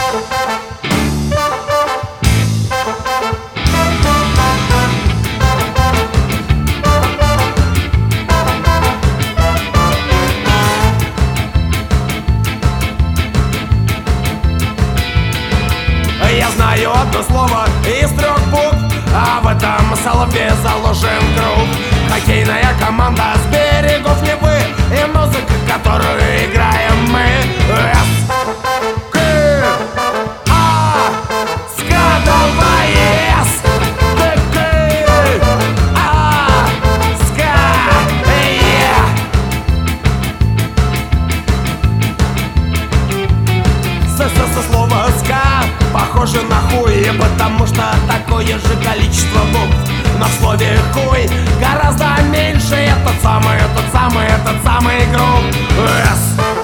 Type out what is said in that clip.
Я знаю одно слово из 3 букв, а в этом слове заложен круг. Хоккейная команда с берегов Невы, и музыка, которую играем мы. С, К, А, ска, давай, С, Т, К, А, ска, Со слова ска похоже на хуй, потому что такое же количество букв. Но в слове хуй гораздо меньше этот самый групп. С.